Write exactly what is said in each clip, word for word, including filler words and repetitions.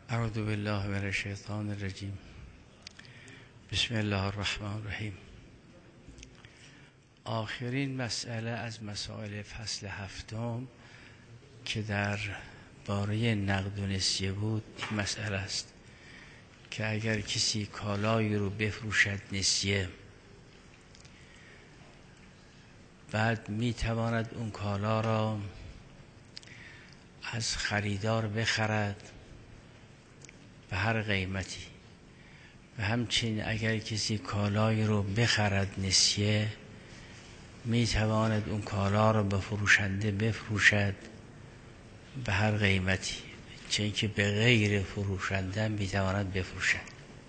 اعوذ بالله من الشیطان الرجیم. بسم الله الرحمن الرحیم. آخرین مسئله از مسائل فصل هفتم که در باره نقد و نسیه بود این مسئله است که اگر کسی کالایی رو بفروشد نسیه، بعد میتواند اون کالا را از خریدار بخرد به هر قیمتی، و همچنین اگر کسی کالایی رو بخرد نسیه، میتواند اون کالا رو به فروشنده بفروشد به هر قیمتی، چون که به غیر فروشنده میتواند بفروشد،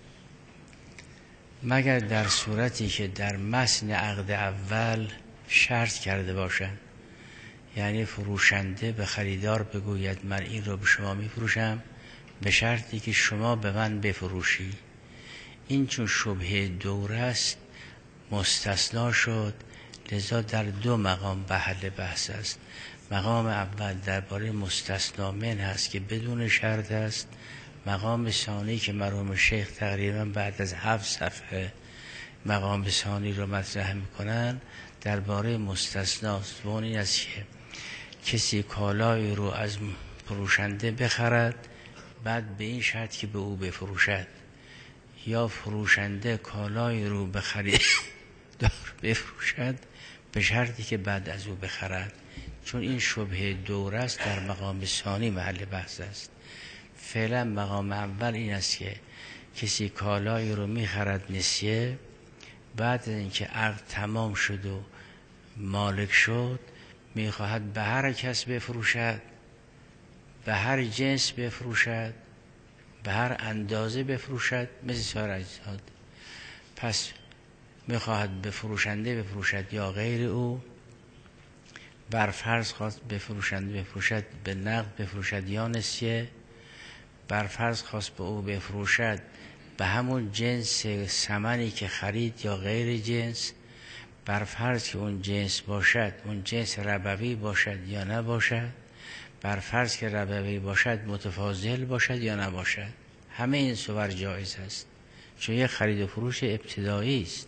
مگر در صورتی که در متن عقد اول شرط کرده باشند. یعنی فروشنده به خریدار بگوید من این رو به شما میفروشم به شرطی که شما به من بفروشی. این چون شبهه دوره است مستثنا شد، لذا در دو مقام محل بحث است. مقام اول درباره مستثنا من هست که بدون شرط است. مقام ثانی که مرحوم شیخ تقریبا بعد از هفت صفحه مقام ثانی رو مطرح میکنن درباره مستثناست، و اون این است که کسی کالایی رو از فروشنده بخرد، بعد به این شرط که به او بفروشد، یا فروشنده کالایی رو به خریدار بفروشد به شرطی که بعد از او بخرد. چون این شبهه دوره است در مقام ثانی محل بحث است. فعلا مقام اول این است که کسی کالایی رو میخرد نسیه، بعد از اینکه عقد تمام شد و مالک شد میخواهد به هر کس بفروشد، به هر جنس بفروشد، به هر اندازه بفروشد، مثل سایر اجناس. پس میخواهد به فروشنده بفروشد یا غیر او، بر فرض خواست به فروشنده بفروشد به نقد بفروشد یا نسیه، بر فرض خواست به او بفروشد به همون جنس ثمنی که خرید یا غیر جنس، بر فرض که اون جنس باشد اون جنس ربوی باشد یا نباشد، بر فرض که ربوی باشد متفاضل باشد یا نباشد. همه این صور جایز است، چون یک خرید و فروش ابتدایی است.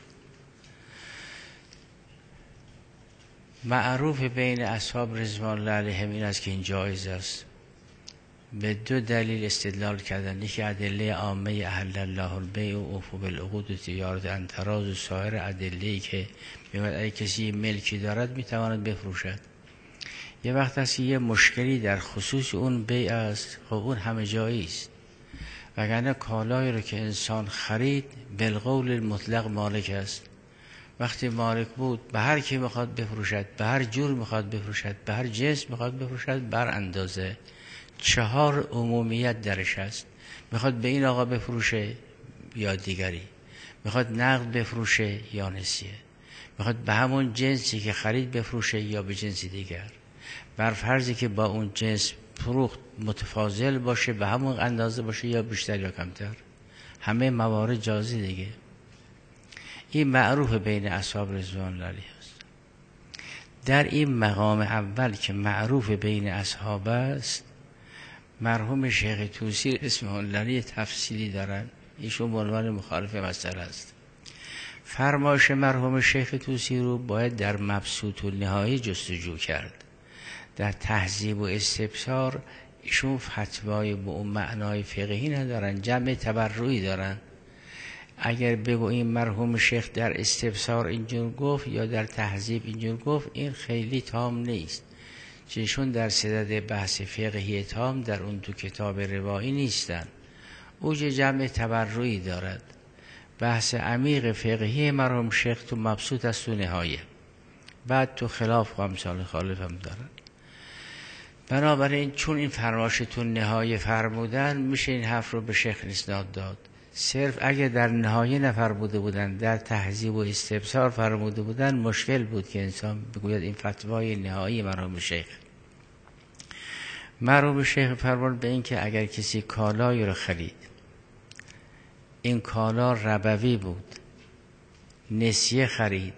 معروف بین اصحاب رضوان الله علیهم این است که این جایز است. به دو دلیل استدلال کردن. یکی ادله عامه احل الله البیع و اوفوا بالعقود و تجارت عن تراض و سایر ادله‌ای که میگوید اگه کسی ملکی دارد میتواند بفروشد. یه وقت هست یه مشکلی در خصوص اون بیع است، خب اون همه جایی است. وگرنه کالایی رو که انسان خرید بالقول المطلق مالک است. وقتی مالک بود به هر کی میخواد بفروشد، به هر جور میخواد بفروشد، به هر جنس میخواد بفروشد، بر اندازه. چهار عمومیت درش هست. میخواد به این آقا بفروشه یا دیگری، میخواد نقد بفروشه یا نسیه، میخواد به همون جنسی که خرید بفروشه یا به جنسی دیگر، بر فرضی که با اون جنس فروخت متفاضل باشه، به همون اندازه باشه یا بیشتر یا کمتر. همه موارد جازی دیگه. این معروف بین اصحاب رضوان الله علیهم است. در این مقام اول که معروف بین اصحاب است، مرحوم شیخ طوسی اسم الله تفصیلی دارن، ایشون عنوان مخالف مسئله است. فرمایش مرحوم شیخ طوسی رو باید در مبسوط النهایی جستجو کرد. در تهذیب و استبصار ایشون فتوای به اون معنای فقهی ندارن، جمع تبرعی دارن. اگر بگوییم مرحوم شیخ در استبصار اینجور گفت یا در تهذیب اینجور گفت، این خیلی تام نیست، چون در صدد بحث فقهی تام در اون تو کتاب روایی نیستن. اوج جمع تبرعی دارد. بحث عمیق فقهی مرحوم شیخ تو مبسوط است و نهایه، بعد تو خلاف و امثال خالف هم دارن. بنابراین چون این فرمایشتون نهایه فرمودن، میشه این حرف رو به شیخ اسناد داد. صرف اگه در نهایه نفرموده بودن، در تهذیب و استبصار فرموده بودن، مشکل بود که انسان بگوید این فتوای نهایی مرحوم شیخ. مرحوم شیخ فرمان به این که اگر کسی کالایی رو خرید، این کالا ربوی بود، نسیه خرید،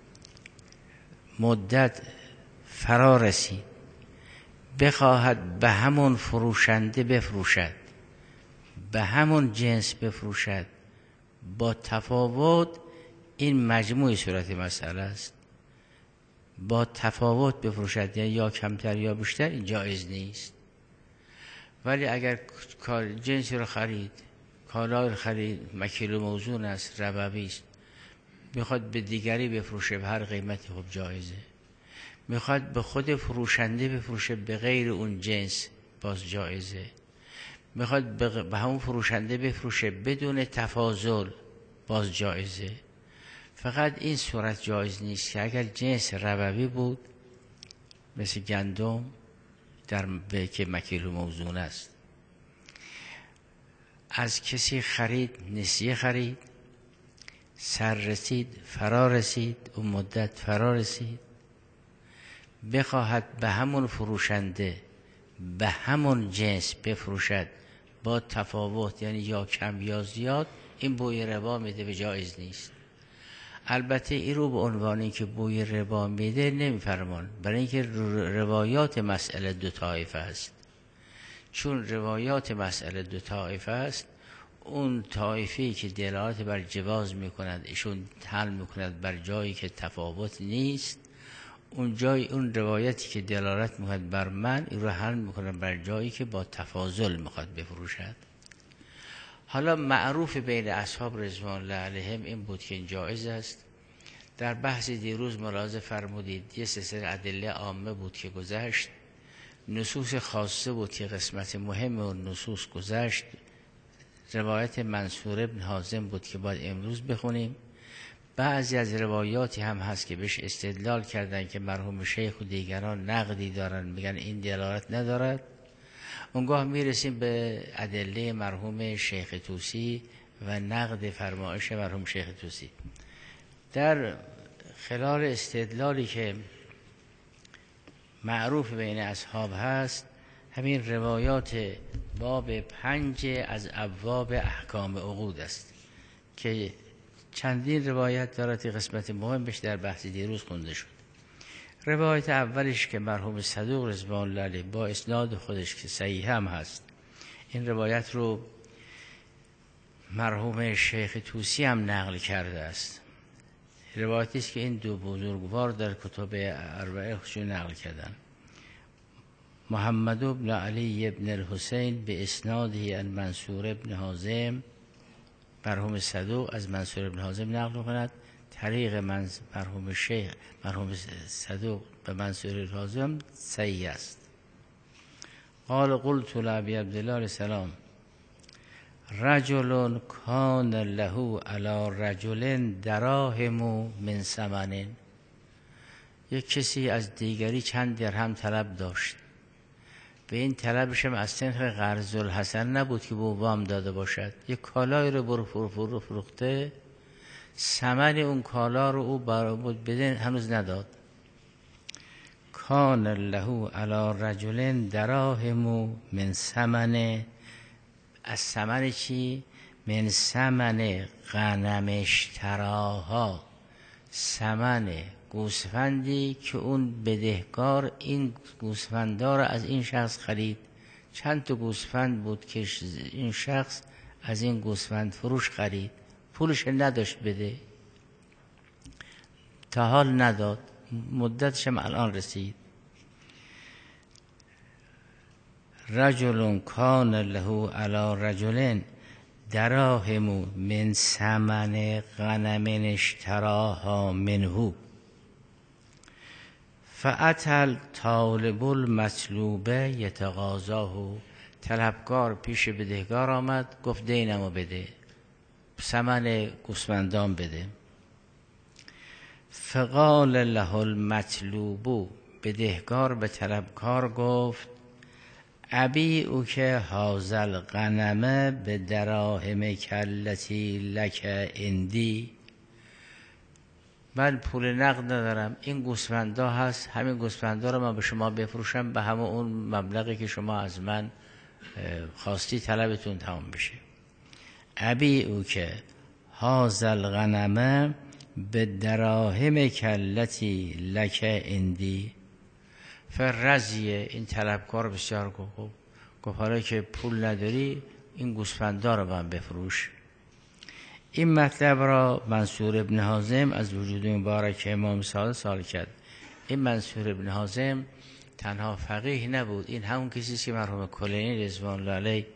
مدت فرا رسید، بخواهد به همون فروشنده بفروشد به همون جنس بفروشد با تفاوت، این مجموع صورت مسئله است. با تفاوت بفروشد، یعنی یا کمتر یا بیشتر، این جایز نیست. ولی اگر جنسی رو خرید، کالای رو خرید، مکیل و موزون است، ربوی است، میخواد به دیگری بفروشه به هر قیمتی، خب جایزه. میخواد به خود فروشنده بفروشه به غیر اون جنس، باز جایزه. میخواد به همون فروشنده بفروشه بدون تفاضل، باز جایزه. فقط این صورت جایز نیست که اگر جنس ربوی بود مثل گندم در به که مکیل و موزون است، از کسی خرید، نسیه خرید، سر رسید، فرا رسید، اون مدت فرا رسید، بخواهد به همون فروشنده به همون جنس بفروشد با تفاوت، یعنی یا کم یا زیاد، این بوی ربا میده، به جایز نیست. البته این رو به عنوانی که بوی ربا میده نمیفرمان، برای اینکه روایات مسئله دو طایفه است. چون روایات مسئله دو طایفه است، اون طایفه‌ای که دلالت بر جواز میکند ایشون حل میکند بر جایی که تفاوت نیست، اون جای اون روایتی که دلالت میکند بر من، این رو حل میکند بر جایی که با تفاضل میخواد بفروشد. حالا معروف بین اصحاب رضوان الله علیهم این بود که این جایز است. در بحث دیروز ملاحظه فرمودید یه سلسله ادله عامه بود که گذشت، نصوص خاصه بود که قسمت مهم و نصوص گذشت. روایت منصور ابن حازم بود که باید امروز بخونیم. بعضی از روایاتی هم هست که بهش استدلال کردن که مرحوم شیخ و دیگران نقدی دارن، میگن این دلالت ندارد. اونگاه میرسیم به ادله مرحوم شیخ طوسی و نقد فرمایش مرحوم شیخ طوسی. در خلال استدلالی که معروف بین اصحاب هست، همین روایات باب پنج از ابواب احکام عقود است که چندین روایت دارد که قسمت مهمش در بحث دیروز خونده شد. روایت اولش که مرحوم صدوق رضوان الله علیه با اسناد خودش که صحیح هم هست، این روایت رو مرحوم شیخ طوسی هم نقل کرده است. روایتی است که این دو بزرگوار در کتب اربعه خودشون نقل کردن. محمد بن علی بن الحسین به اسناده عن منصور بن حازم، مرحوم صدوق از منصور بن حازم نقل کند، طریق من مرحوم شیخ مرحوم صدوق به منصور بن حازم صحیح است. قال قلت لابی عبدالله علیه السلام رجل کان له علی رجل دراهم من ثمن، یک کسی از دیگری چند درهم طلب داشت، به این طلبش هم از سنخ قرض الحسن نبود که به وام داده باشد، یک کالای رو برو فرو فرو فروخته، ثمن اون کالا رو او برآورد بده هنوز نداد. کان له علی رجل دراهم من ثمن، از ثمن چی؟ من ثمن غنم اشتراها، ثمن گوسفندی که اون بدهکار این گوسفندا را از این شخص خرید. چند تا گوسفند بود که این شخص از این گوسفند فروش خرید، پولش نداشت بده، تا حال نداد، مدتش هم الان رسید. رجل کان له علی رجل دراهم من ثمن غنم اشتراها منه، فاتل طالب المطلوبه یتقاضاه، طلبکار پیش بدهکار آمد، گفت دینمو بده، ثمن گوسفندام بده. فقال له المطلوب، بدهکار به طلبکار گفت ابی او که هازل غنمه به دراهم کلتی لک اندی، من پول نقد ندارم، این گوسفندا هست، همین گوسفندا رو من به شما بفروشم به همه اون مبلغی که شما از من خواستی، طلبتون تمام بشه. ابی او که هازل غنمه به دراهم کلتی لک اندی، فرزیه، این طلبکار بسیار گفت گفت حالا که پول نداری این گوسفندا رو من بفروش. این مطلب را منصور ابن حازم از وجود مبارک امام صادق سوال کرد. این منصور ابن حازم تنها فقیه نبود، این همون کسی که مرحوم کلینی رضوان الله علیه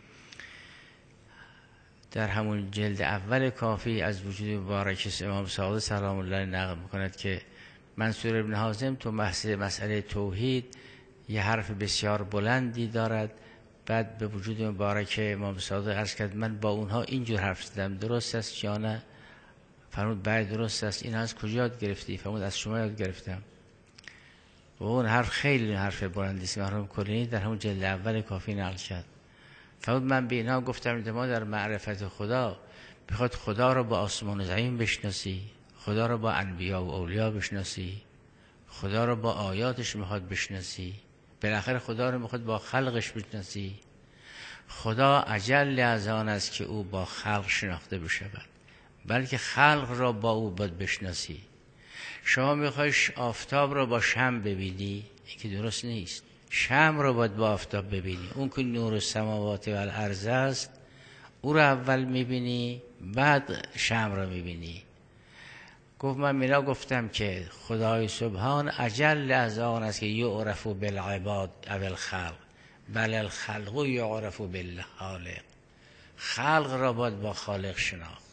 در همون جلد اول کافی از وجود مبارک امام صادق سلام الله نقل میکند که منصور ابن حازم تو مسئله مسئله توحید یه حرف بسیار بلندی دارد. بعد به وجود مبارک امام صادق عرض کرد من با اونها اینجور حرف زدم، درست است یا نه؟ فرمود بله درست است. این از کجا یاد گرفتی؟ فرمود از شما یاد گرفتم. و اون حرف خیلی حرف بلندی است. مرحوم کلینی در همون جلد اول کافی نقل کرد. فرمود من به اینها گفتم ما در معرفت خدا بخواد خدا رو با آسمان زمین بشناسی، خدا رو با انبیا و اولیا بشناسی، خدا رو با آیاتش میخواد بشناسی، بالاخره خدا رو میخواد با خلقش بشناسی. خدا اجل از آن است که او با خلق شناخته بشود، بلکه خلق را با او باید بشناسی. شما میخوای آفتاب را با شمع ببینی، این که درست نیست. شمع را باید با آفتاب ببینی. اون که نور السماوات و الارض است او را اول میبینی بعد شمع را میبینی. گفت من میلا گفتم که خدای سبحان اجل از آن است که یعرف بالعباد او الخلق بل الخلق یعرف بالخالق. خلق را باید با خالق شناخت.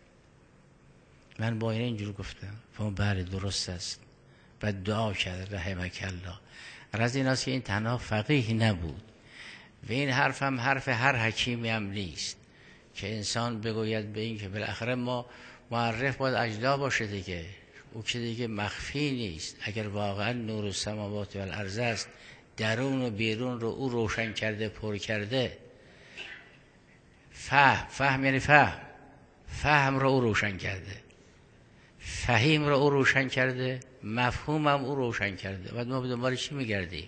من با این اینجور گفتم. فرمود بله درست است. بعد دعا کرد رحمک الله. از این است که این تنها فقیه نبود و این حرف هم حرف هر حکیمی هم نیست که انسان بگوید به این که بالاخره ما معرف باید اجلا باشه دیگه، او که دیگه مخفی نیست. اگر واقعا نور السماوات و الارض است، درون و بیرون رو او روشن کرده، پر کرده. فهم فهم یعنی فهم فهم رو او روشن کرده، فهیم رو او روشن کرده، مفهوم هم او روشن کرده. بعد ما به دنبال چی میگردیم؟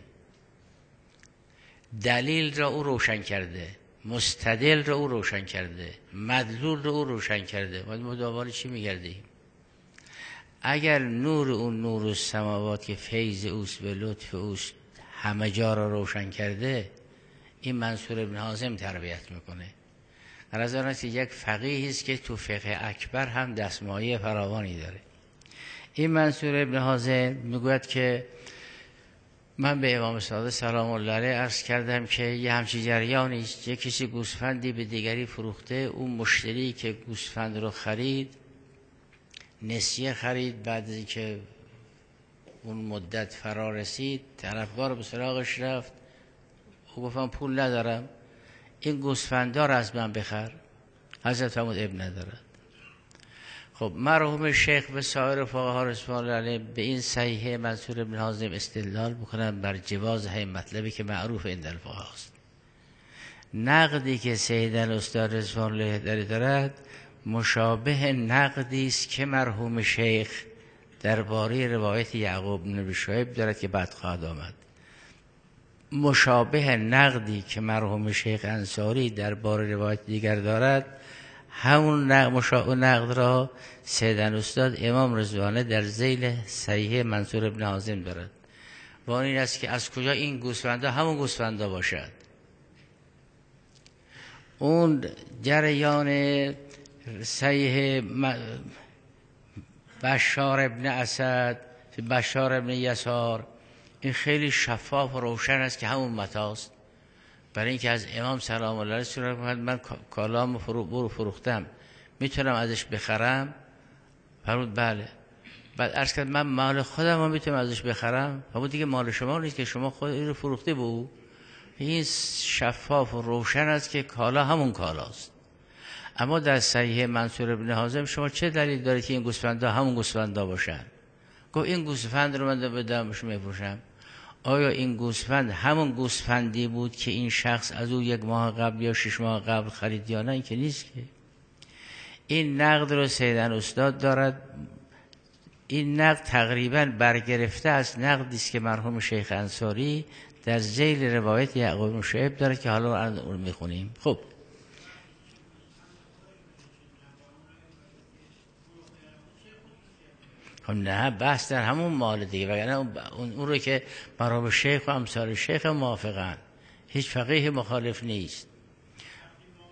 دلیل را او روشن کرده، مستدل را او روشن کرده، مدلول را او روشن کرده. بعد ما دنبال چی میگردیم؟ اگر نور اون نور السماوات که فیض اوست و لطف اوست همه جا را روشن کرده، این منصور ابن حازم تربیت میکنه. از آن است که یک فقیه است که تو فقه اکبر هم دستمایه فراوانی داره. این منصور ابن حازم میگوید که من به امام صادق سلام الله علیه عرض کردم که یه همچین جریانی است، یه کسی گوسفندی به دیگری فروخته، اون مشتری که گوسفند رو خرید نسیه خرید، بعد از اینکه اون مدت فرا رسید طرفدار به سراغش رفت، او گفتم پول ندارم، این گوسفندار از من بخر. حضرت فرمود اب ندارد. خب مرحوم شیخ به سایر فقها رضوان الله علیه به این صحیح منصور ابن حازم استدلال میکنن بر جواز همین مطلبی که معروف عند الفقها است. نقدی که سید الاستاد رضوان الله علیه دارد مشابه نقدی است که مرحوم شیخ درباره روایت یعقوب بن ابی شعیب دارد که بعد خواهد آمد. مشابه نقدی که مرحوم شیخ انصاری درباره روایت دیگر دارد، همون نقد را سید الاستاد امام رضوانه در ذیل صحیح منصور ابن حازم دارد. و آن این است که از کجا این گوسفندا همون گوسفندا باشد. اون جریان صحیح بشار ابن اسد، بشار ابن یسار، این خیلی شفاف و روشن است که همون متاست. برای اینکه از امام سلام الله علیه سوره من کالام فرو فروختم، میتونم ازش بخرم؟ فرمود بله. بعد عرض کرد من مال خودم رو میتونم ازش بخرم؟ فرمود دیگه مال شما نیست که شما خود این رو فروخته به او. این شفاف و روشن است که کالا همون کالاست. اما در صحیح منصور ابن حازم شما چه دلیل دارید که این گوسفندا همون گوسفندا باشن؟ گفت این گوسفند رو من بدم بهش میفروشم. آیا این گوسفند همون گوسفندی بود که این شخص از او یک ماه قبل یا شش ماه قبل خرید یا نه؟ این که نیست که. این نقد رو سیدن استاد دارد. این نقد تقریبا برگرفته از نقدی است که مرحوم شیخ انصاری در ذیل روایت یعقوب بن شعیب داره که حالا اون میخونیم. خب خب نه بحث در همون مال دیگه، وگرنه اون, اون رو که مرحوم شیخ و امثال شیخ موافقن، هیچ فقیه مخالف نیست.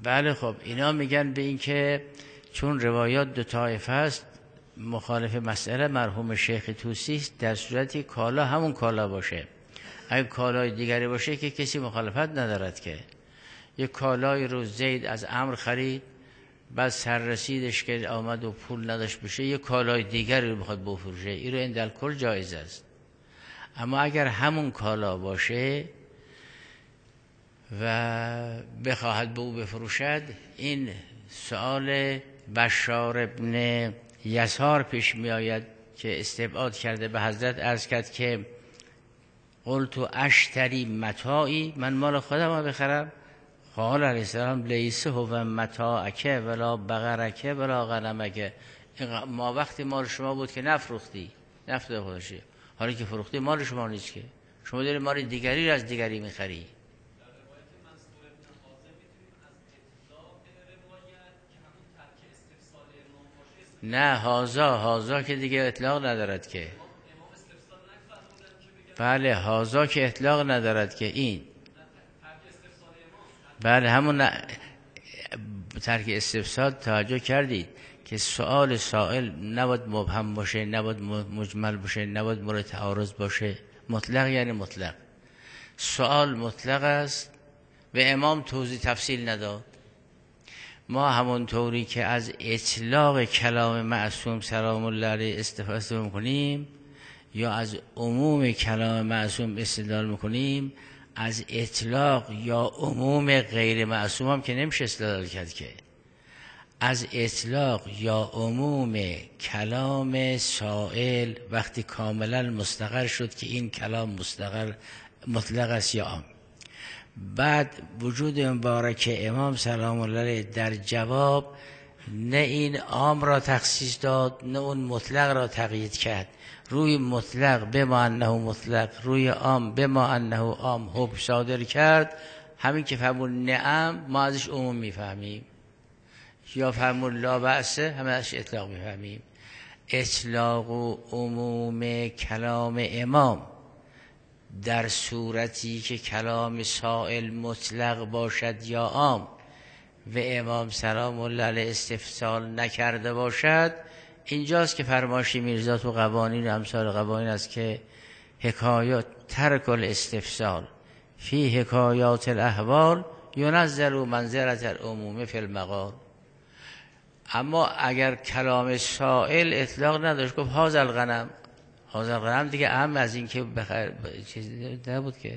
بله خب اینا میگن به این که چون روایات دو طایفه است مخالف مسئله مرحوم شیخ طوسی است در صورتی کالا همون کالا باشه. اگه کالای دیگری باشه که کسی مخالفت ندارد که یک کالای رو زید از عمرو خرید بعد سررسیدش که آمد و پول نداشت بشه یک کالای دیگری رو بخواد بفروشه، این رو این در کل جایز است. اما اگر همون کالا باشه و بخواهد به او بفروشد، این سؤال بشار ابن یسار پیش می آید که استبعاد کرده به حضرت، عرض کرد که قلت اشتری متاعی، من مال خودم رو بخرم؟ قال علیه السلام لیسه هو متاعک ولا بقرک ولا غنمک، ما وقتی مال شما بود که نفروختی نفت خودشی، حالا که فروختی مال شما نیست که، شما داری مال دیگری رو از دیگری میخری. نه هازا هازا که دیگه اطلاق ندارد که، بله هازا که اطلاق ندارد که این، بله همون ترک استفسار. توجه کردید که سؤال سائل نباید مبهم باشه، نباید مجمل باشه، نباید مورد تعارض باشه، مطلق یعنی مطلق. سؤال مطلق است و امام توضیح تفصیل نداد. ما همون طوری که از اطلاق کلام معصوم سلام الله علیه استفاده میکنیم یا از عموم کلام معصوم استدلال میکنیم، از اطلاق یا عموم غیر معصوم هم که نمیشه استدلال کرد که. از اطلاق یا عموم کلام سائل وقتی کاملا مستقر شد که این کلام مستقر مطلق است یا عام، بعد وجود مبارک امام سلام الله علیه در جواب نه این عام را تخصیص داد نه اون مطلق را تقیید کرد، روی مطلق بما انه مطلق، روی عام بما انه عام حکم صادر کرد. همین که فرمون نعم ما ازش عموم میفهمیم، یا فرمون لا بأسه همه ازش اطلاق میفهمیم. اطلاق و عموم کلام امام در صورتی که کلام سائل مطلق باشد یا عام و امام سلام الله علیه استفسال نکرده باشد، اینجاست که فرمایش میرزا تو قوانین و امثال قوانین است که حکایات ترک الاستفسال فی حکایات الاحوال ینزل منزلة العموم فی المقال. اما اگر کلام سائل اطلاق نداشت، گفت هذا الغنم، هذا الغنم دیگه اهم از این که بخیر چیزی نبود که،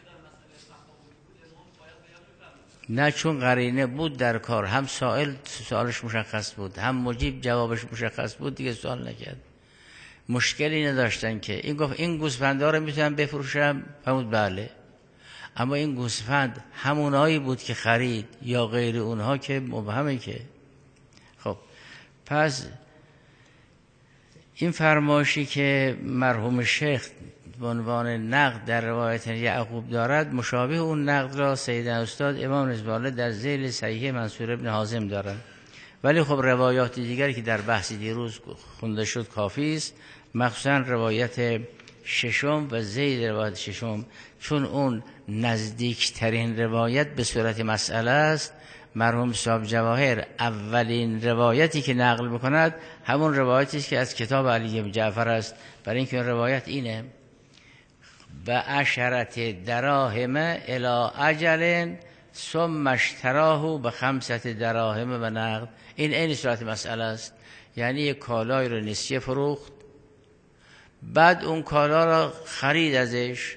نه چون قرینه بود در کار، هم سائل سوالش مشخص بود هم مجیب جوابش مشخص بود، دیگه سوال نکرد، مشکلی نداشتن که. این گفت این گوسفندا رو میتونم بفروشم؟ فرمود بله. اما این گوسفند همونایی بود که خرید یا غیر اونها که مبهمه که. خب پس این فرمایشی که مرحوم شیخ به عنوان نقد در روایت یعقوب دارد، مشابه اون نقد را سیدنا استاد امام رضوان الله در ذیل صحیح منصور ابن حازم دارند. ولی خب روایات دیگری که در بحث دیروز خونده شد کافی است، مخصوصا روایت ششم و ذیل روایت ششم، چون اون نزدیکترین روایت به صورت مسئله است. مرحوم صاحب جواهر اولین روایتی که نقل میکند همون روایتی است که از کتاب علی بن جعفر است، برای اینکه این روایت اینه به عشرت دراهم الی اجل ثم اشتراه به خمسة دراهم و نقد. این این صورت مسئله است، یعنی یک کالای رو نسیه فروخت، بعد اون کالا را خرید ازش،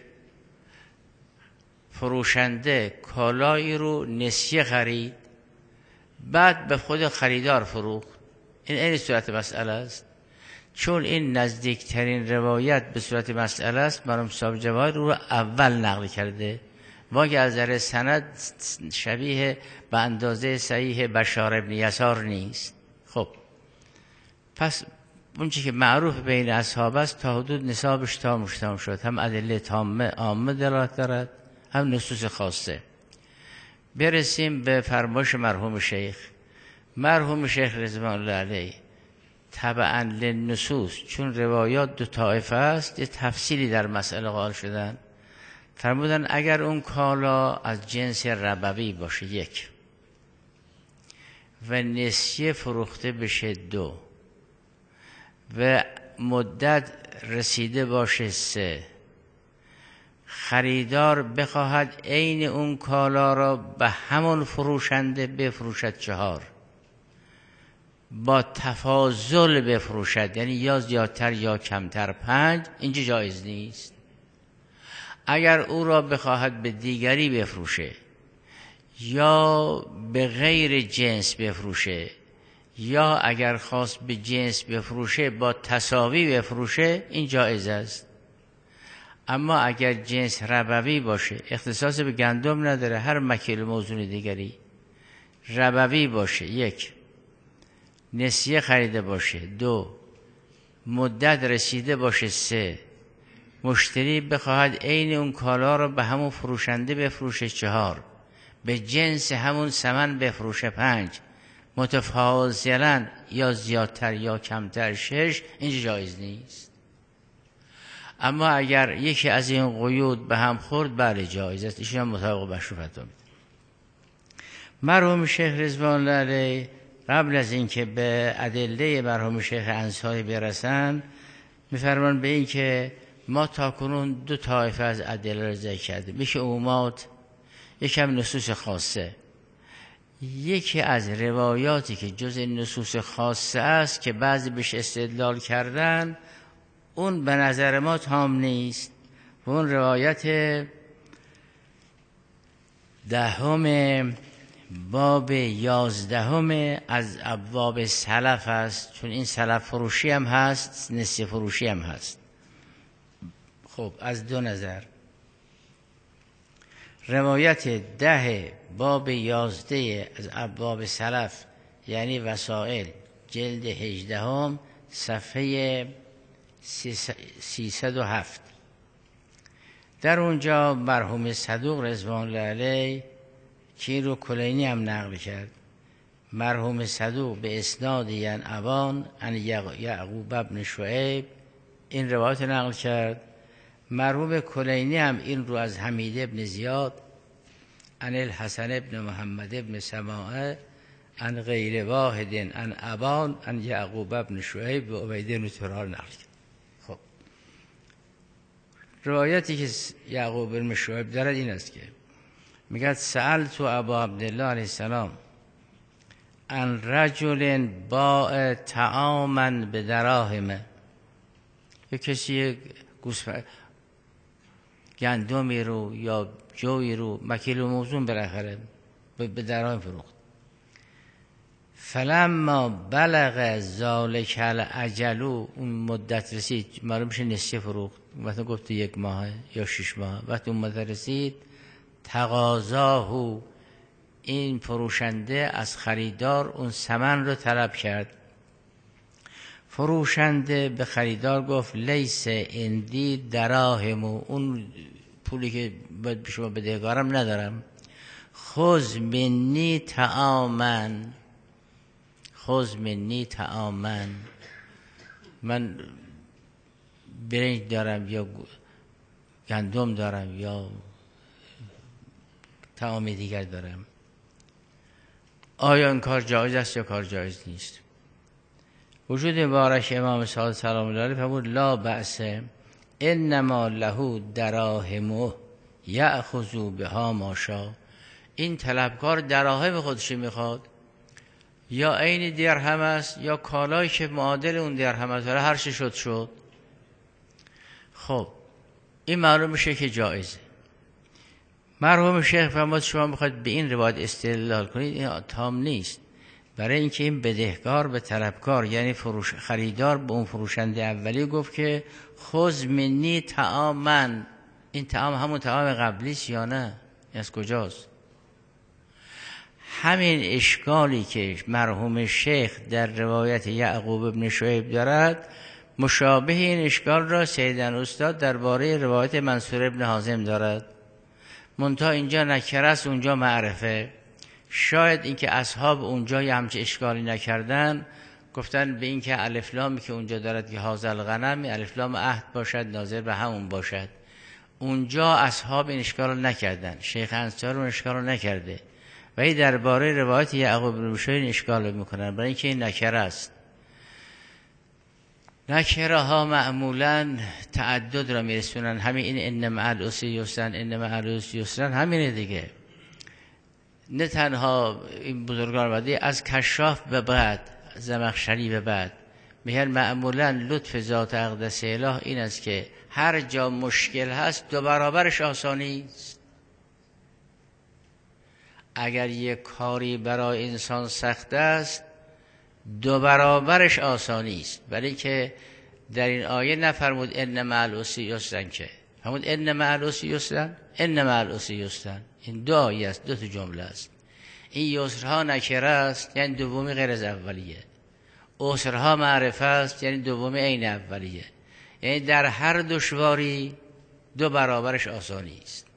فروشنده کالایی رو نسیه خرید بعد به خود خریدار فروخت. این این صورت مسئله است. چون این نزدیکترین روایت به صورت مسئله است، مرحوم صاحب جواهر رو اول نقل کرده، واقعا از نظر سند شبیه به اندازه صحیح بشار ابن یسار نیست. خب پس اون چی که معروف بین اصحاب است تا حدود نصابش تام مشتام شد، هم ادله تامه عامه دلالت دارد هم نصوص خاصه. برسیم به فرمایش مرحوم شیخ. مرحوم شیخ رضوان الله علیه تبعا للنصوص، چون روایات دو طایفه است، یه تفصیلی در مسئله قائل شدن. فرمودن اگر اون کالا از جنس ربوی باشه، یک و نسیه فروخته بشه دو و مدت رسیده باشه سه، خریدار بخواهد عین اون کالا را به همون فروشنده بفروشد چهار، با تفاضل بفروشد، یعنی یا زیادتر یا کمتر پنج، اینجا جایز نیست. اگر او را بخواهد به دیگری بفروشه یا به غیر جنس بفروشه یا اگر خواست به جنس بفروشه با تساوی بفروشه، این جایز است. اما اگر جنس ربوی باشه، اختصاص به گندم نداره، هر مکیل موزون دیگری ربوی باشه، یک، نسیه خریده باشه، دو، مدت رسیده باشه، سه، مشتری بخواهد عین اون کالا رو به همون فروشنده بفروشه، چهار، به جنس همون ثمن بفروشه، پنج، متفاضلاً یا زیادتر یا کمتر، شش، اینجا جایز نیست. اما اگر یکی از این قیود به هم خورد، بله جایز است. ایشون هم مطابق مشروع فتوا میده. مرحوم شیخ رضوان الله علیه قبل از اینکه به ادله مرحوم شیخ انصاری برسن، میفرمان به این که ما تاکنون دو طایفه از ادله را ذکر کردیم، یکی عمومات، یکی هم نصوص خاصه. یکی از روایاتی که جز نصوص خاصه است که بعضی بهش استدلال کردن، اون به نظر ما تام نیست. و اون روایت دهم باب یازدهم از ابواب سلف است، چون این سلف فروشی هم هست، نسیه فروشی هم هست. خب از دو نظر، روایت ده باب یازده از ابواب سلف یعنی وسائل، جلد هجدهم صفحه سیصد و هفت، در اونجا مرحوم صدوق رضوان الله علیه که این رو کلینی هم نقل کرد، مرحوم صدوق به اسناد یعن ابان ان یعقوب بن شعیب این روایت نقل کرد. مرحوم کلینی هم این رو از حمید ابن زیاد ان الحسن ابن محمد ابن سماعه ان غیر واحد ان ابان ان یعقوب بن شعیب و عبید بن ترار نقل کرد. خب روایتی که یعقوب بن شعیب دارد این است که میگه سألت ابا عبدالله علیه السلام ان رجل باع طعاما به دراهم، یک کسی گوسفند گندمی رو یا جوی رو مکیل و موزون بالاخره به دراهم فروخت. فلما بلغ ذالک الاجل، اون مدت رسید، معلوم میشه نصف فروخت، وقتی گفت یک ماه یا شش ماه، وقتی اون مدت رسید، تقاضاه، این فروشنده از خریدار اون ثمن رو طلب کرد. فروشنده به خریدار گفت لیس اندی دراهم، اون پولی که باید به شما بدهکارم ندارم، خذ منی طعامن، خذ منی طعامن، من برنج دارم یا گندم دارم یا طعام دیگر دارم. آیا این کار جایز است یا کار جایز نیست؟ وجود مبارک امام صادق سلام الله علیه فرمود لا بأس انما له دراهم یأخذ بها ما شاء، این طلبکار دراهم خودش میخواد، یا عین درهم است یا کالایی که معادل اون درهم است، هر چه شد شد. خب این معلوم میشه که جایزه. مرحوم شیخ فرمود شما میخواید به این روایت استدلال کنید، این تام نیست، برای اینکه این بدهکار به طلبکار یعنی فروش خریدار به اون فروشنده اولی گفت که خذ منی طعامن، این طعام همون طعام قبلیست یا نه؟ از کجاست؟ همین اشکالی که مرحوم شیخ در روایت یعقوب بن شعیب دارد، مشابه این اشکال را سیدن استاد درباره روایت منصور ابن حازم دارد، منتها اینجا نکره است اونجا معرفه. شاید اینکه اصحاب اونجا یه همچه اشکالی نکردن، گفتن به این که الف لامی که اونجا دارد که هازل غنم الف لام عهد باشد، ناظر به همون باشد، اونجا اصحاب این اشکال رو نکردن، شیخ انصاری اون اشکال رو نکرده، ولی درباره روایت یعقوب بن بشیر اشکال میکنن، برای اینکه این نکره است. نکره ها معمولا تعدد را میرسونن. همین این ان مع العسر یسرا، ان مع العسر یسرا همینه دیگه. نه تنها این بزرگان وادی، از کشاف به بعد، زمخشری به بعد میگن معمولا لطف ذات اقدس اله این است که هر جا مشکل هست دو برابرش آسانی است. اگر یک کاری برای انسان سخت است دو برابرش آسانی است. ولی که در این آیه نفرمود ان مع العسر یسرا، که همون ان مع العسر یسرا، ان مع العسر یسرا، این دو آیه است، دو تا جمله است. این یسرها نکره است، یعنی دومی غیر از اولیه. عسرها معرفه است، یعنی دومی عین اولیه. یعنی در هر دشواری دو برابرش آسانی است.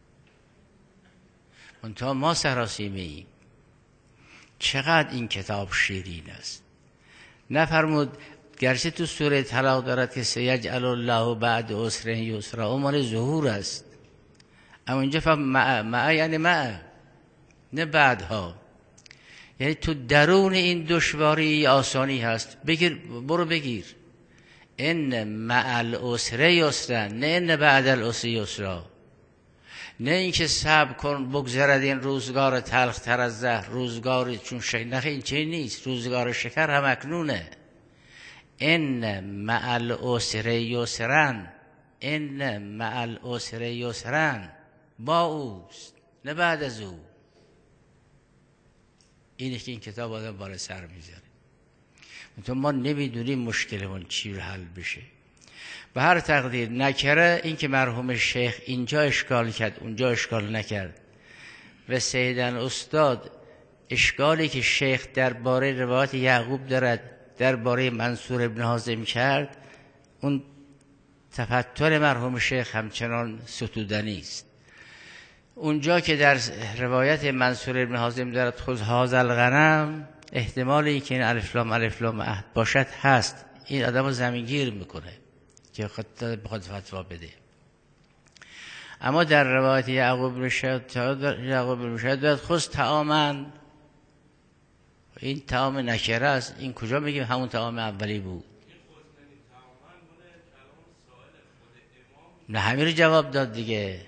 منتها ما سراسیمه ایم. چقدر این کتاب شیرین است. نفرمود گرچه تو سوره طلاق دارد که سیجعل الله بعد عسر یسرا، اون مال ظهور است، اما اینجا فهم مع مع یعنی مع، نه بعدها. یعنی تو درون این دشواری آسانی هست. بگیر، برو بگیر ان مع العسر یسرا، نه ان بعد العسر یسرا. نه اینکه صبر کن بگذرد این روزگار تلخ تر از زهر، روزگار چون شکر، نه این چه نیست، روزگار شکر هم اکنونه. ان مع العسر یسرا، ان مع العسر یسرا، با اوست نه بعد از او. اینه که این کتاب آدم بالا سر میذاره. تو ما نمیدونیم مشکلمون چی رو حل بشه. به هر تقدیر نکره این که مرحوم شیخ اینجا اشکال کرد اونجا اشکال نکرد و سیدن استاد اشکالی که شیخ درباره روایت یعقوب دارد درباره منصور ابن حازم کرد، اون تفتر مرحوم شیخ همچنان ستودنی است. اونجا که در روایت منصور ابن حازم دارد خذ هذا الغنم، احتمالی که این الف لام الف لام عهد باشد هست. این آدمو زمینگیر میکنه که خود بخواد فتوا بده. اما در روایت یعقوب بن شهید یعقوب بن شهید دارد خذ طعاما، این طعام نکره است. این کجا میگیم همون طعام اولی بود؟ نه همین رو جواب داد دیگه.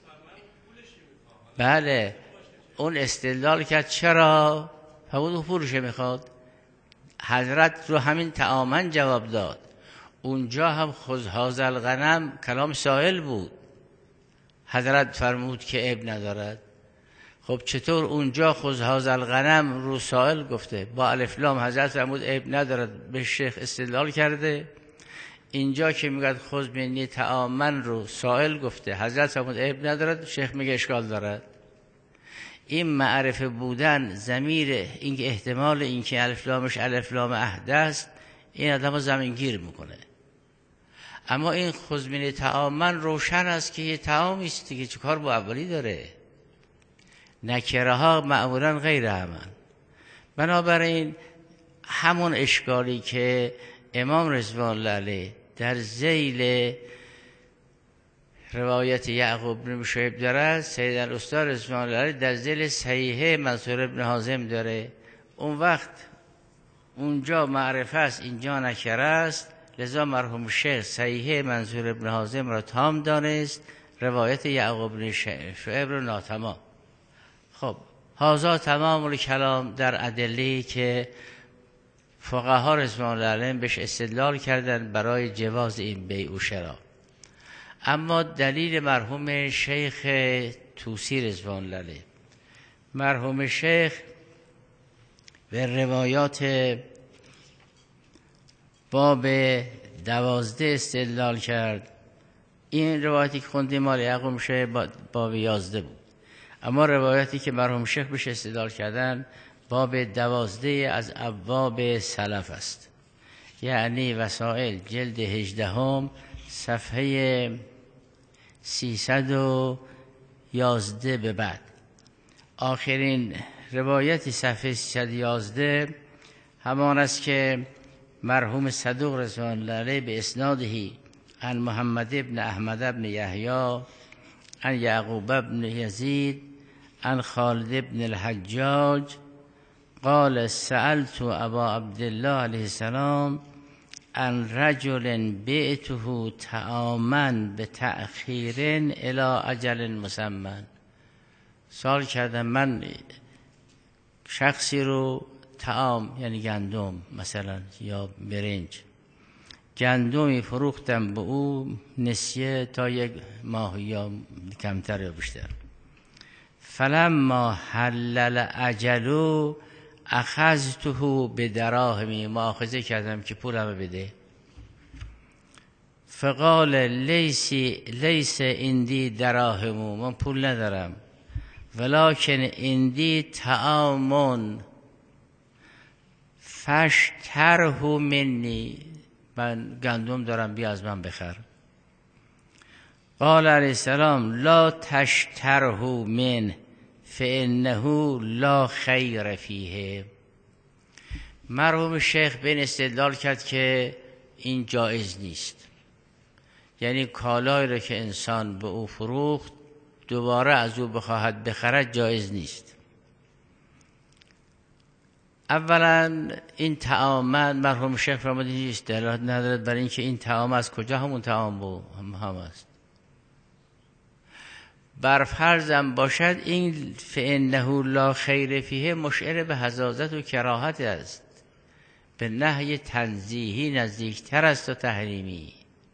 بله اون استدلال کرد چرا همون پولش میخواد. حضرت رو همین طعاما جواب داد. اونجا هم خذ هذا الغنم کلام سائل بود، حضرت فرمود که عیب ندارد. خب چطور اونجا خذ هذا الغنم رو سائل گفته، با الف لام حضرت فرمود عیب ندارد، به شیخ استدلال کرده. اینجا که میگه خذ منی طعاما رو سائل گفته، حضرت فرمود عیب ندارد، شیخ میگه اشکال دارد. این معرفه بودن ضمیر، این که احتمال این که الف لامش الف لام عهد است، این آدمو زمینگیر میکنه. اما این خذ منی طعاما روشن است که یه طعامی است دیگه، چه کار با اولی داره. نکره ها معمولا غیر همن. بنابراین همون اشکالی که امام رضوان الله علیه در ذیل روایت یعقوب بن شعیب داره، سید الاستاد رضوان الله علیه در ذیل صحیحه منصور ابن حازم داره. اون وقت اونجا معرفه است، اینجا نکره است. لذا مرحوم شیخ صحیحه منصور ابن حازم را تام دانست، روایت یعقوب بن شعیب را ناتمام. خب هذا تمام الکلام در ادله که فقها رضوان الله علیهم بهش استدلال کردن برای جواز این بیع و شرا. اما دلیل مرحوم شیخ طوسی رضوان الله علیه، مرحوم شیخ به روایات باب دوازده استدلال کرد. این روایتی که خوندیم مال یعقوب شیخ باب یازده بود، اما روایتی که مرحوم شیخ بهش استدلال کردن باب دوازده از ابواب سلف است، یعنی وسائل جلد هجدهم صفحه سیصد و یازده به بعد. آخرین روایتی صفحه سیصد و یازده همان است که مرحوم صدوق رضوان الله علیه به اسنادهی عن محمد ابن احمد ابن یحیی عن یعقوب ابن یزید عن خالد بن الحجاج قال سألت ابا عبدالله علیه السلام عن رجل بعته طعاما بتأخیر الى اجل مسمى. سوال کردم من شخصی رو طعام یعنی گندم مثلا یا برنج گندمی فروختم به او نسیه تا یک ماه یا کمتر یا بیشتر. فلما حلل اجلو اخذته بدراهمی، مؤاخذه کردم که پولمو بده. فقال لیس لیس عندي دراهم، من پول ندارم، ولکن عندي طعام فاشتره منی، من گندم دارم بیا از من بخر. قال علیه السلام لا تشتره من فانه لا خیر فیه. مرحوم شیخ بین استدلال کرد که این جایز نیست، یعنی کالایی را که انسان به او فروخت دوباره از او بخواهد بخرد جایز نیست. اولا این طعام، من مرحوم شیخ فرمودند نیست، دلالت ندارد برای اینکه این طعام از کجا همون طعام بود هم, هم است. بر فرضم باشد این فانه لا خیر فیه مشعر به حزازت و کراهت است، به نهی تنزیهی نزدیکتر است و تحریمی.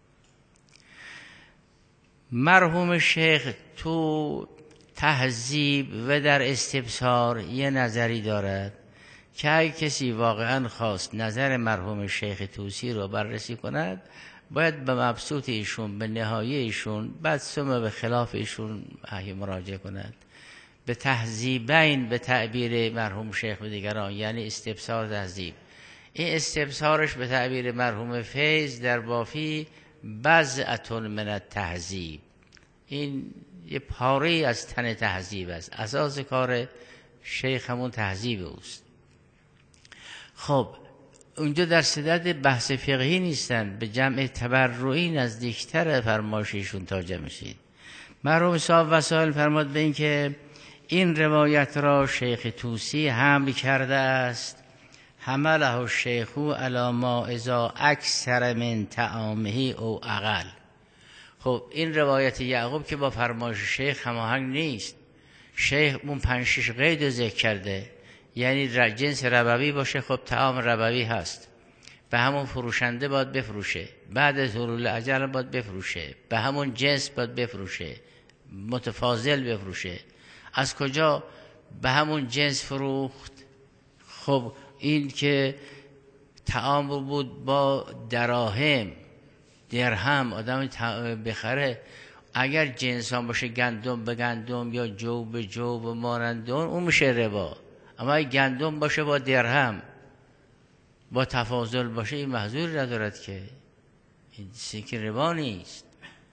مرحوم شیخ تو تهذیب و در استبصار یه نظری دارد که اگه کسی واقعا خواست نظر مرحوم شیخ طوسی رو بررسی کند باید به مبسوط ایشون، به نهایه ایشون، بعد ثم به خلاف ایشون مراجعه کند. به تهذیبین به تعبیر مرحوم شیخ و دیگران، یعنی استبصار تهذیب. این استبصارش به تعبیر مرحوم فیض در بافی بضعة من التهذیب، این یه پاره از تن تهذیب است. اساس کار شیخ همون تهذیب اوست. خب اونجا در صدد بحث فقهی نیستن، به جمع تبرعی نزدیکتر فرمایششون تا جمع شید. مرحوم صاحب وسائل فرماد به این که این روایت را شیخ طوسی حمل کرده است، حمله الشیخ علی ما اذا اکثر من طعامه او اقل. خب این روایت یعقوب که با فرمایش شیخ هماهنگ نیست. شیخ اون پنج شش قید ذکر کرده، یعنی جنس ربوی باشه، خب طعام ربوی هست، به همون فروشنده باید بفروشه، بعد از حلول اجل باید بفروشه، به همون جنس باید بفروشه، متفاضل بفروشه. از کجا به همون جنس فروخت؟ خب این که طعام بود با دراهم درهم آدم بخره، اگر جنس هم باشه گندم به گندم یا جو به جو به مانندون اون میشه ربا. اما اگه گندم باشه با درهم با تفاضل باشه این محظوری ندارد که، این سیک ربا نیست.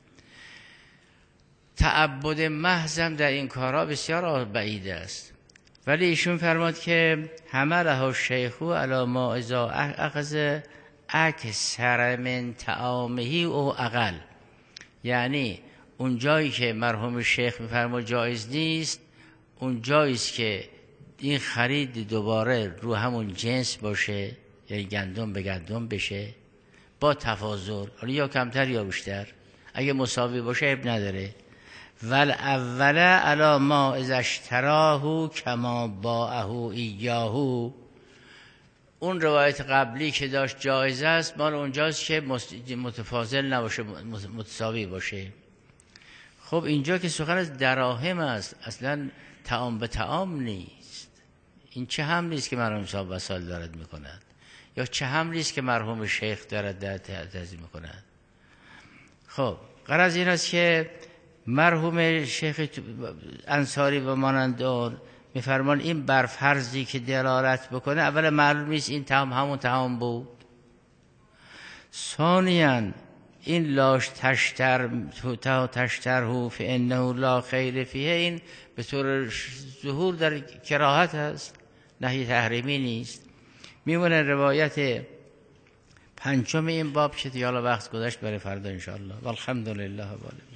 تعبد محضم در این کارها بسیار بعید است. ولی ایشون فرماد که حمله الشیخ علی ما اذا اخذ اکثر من طعامه او اقل، یعنی اون جایی که مرحوم شیخ میفرماد جایز نیست، اون جاییست که این خرید دوباره رو همون جنس باشه، یعنی گندم به گندم بشه با تفاضل، حالا یا کمتر یا بیشتر، اگه مساوی باشه اب نداره. ول اول علی ما اذا اشتراه کما باعه ایاه. اون روایت قبلی که داشت جایز است، مال اونجاست که متفاضل نباشه، متساوی باشه. خب اینجا که سخن از دراهم است، اصلا طعام به طعام نیست. این چه حملی است که مرحوم صاحب وسائل دارد میکند، یا چه حملی است که مرحوم شیخ دارد در تعزیه میکند؟ خب غرض این است که مرحوم شیخ انصاری و مانند اون میفرمان این بر فرضی که دلالت بکنه، اول معلوم نیست این طعام همون طعام بود. ثانیاً این لاش تشتر تا تشتره فانه لا خیر فیه، این به طور ظهور در کراهت است، نهی تحریمی نیست. میمونه روایت پنجم این باب که دیالا وقت گذشت برای فردا انشاءالله. والحمدلله.